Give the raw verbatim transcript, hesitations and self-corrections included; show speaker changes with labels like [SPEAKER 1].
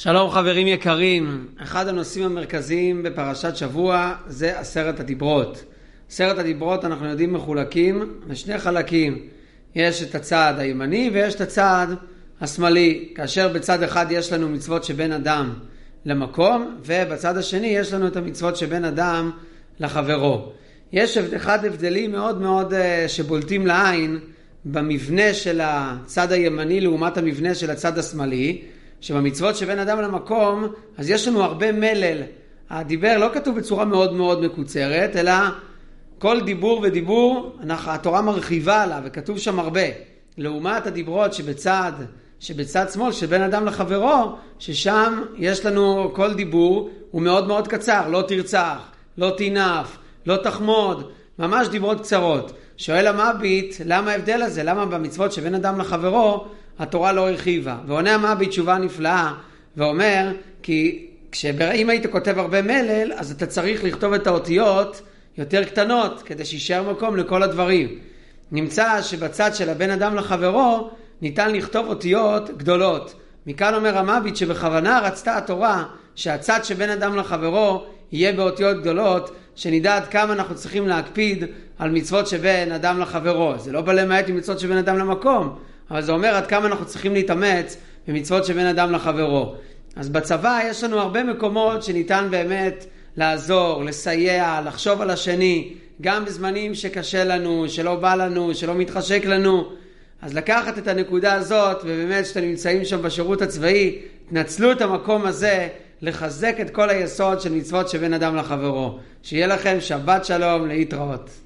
[SPEAKER 1] שלום חברים יקרים, אחד הנושאים המרכזיים בפרשת שבוע זה עשרת הדיברות. עשרת הדיברות אנחנו יודעים מחולקים לשני חלקים. יש את הצד הימני ויש את הצד השמאלי, כאשר בצד אחד יש לנו מצוות שבין אדם למקום, ובצד השני יש לנו את המצוות שבין אדם לחברו. יש אחד הבדלים מאוד מאוד שבולטים לעין במבנה של הצד הימני לעומת המבנה של הצד השמאלי, שבמצוות שבין אדם למקום, אז יש לנו הרבה מלל. הדיבר לא כתוב בצורה מאוד מאוד מקוצרת, אלא כל דיבור ודיבור, התורה מרחיבה עליו, וכתוב שם הרבה. לעומת הדיברות שבצד, שבצד שמאל, שבין אדם לחברו, ששם יש לנו כל דיבור, הוא מאוד מאוד קצר, לא תרצח, לא תינף, לא תחמוד, ממש דיברות קצרות. שואל המביט, למה ההבדל הזה? למה במצוות שבין אדם לחברו, התורה לא הרחיבה? ועונה המביט תשובה נפלאה, ואומר, כי אם היית כותב הרבה מלל, אז אתה צריך לכתוב את האותיות יותר קטנות, כדי שישאר מקום לכל הדברים. נמצא שבצד של הבן אדם לחברו, ניתן לכתוב אותיות גדולות. מכאן אומר המביט שבכוונה רצתה התורה, שהצד שבין אדם לחברו יהיה באותיות גדולות, שנדע עד כמה אנחנו צריכים להקפיד על מצוות שבין אדם לחברו. זה לא בא למעט עם מצוות שבין אדם למקום, אבל זה אומר עד כמה אנחנו צריכים להתאמץ במצוות שבין אדם לחברו. אז בצבא יש לנו הרבה מקומות שניתן באמת לעזור, לסייע, לחשוב על השני, גם בזמנים שקשה לנו, שלא בא לנו, שלא מתחשק לנו. אז לקחת את הנקודה הזאת, ובאמת שאתם נמצאים שם בשירות הצבאי, תנצלו את המקום הזה לחזק את כל היסוד של מצוות שבין אדם לחברו. שיהיה לכם שבת שלום, להתראות.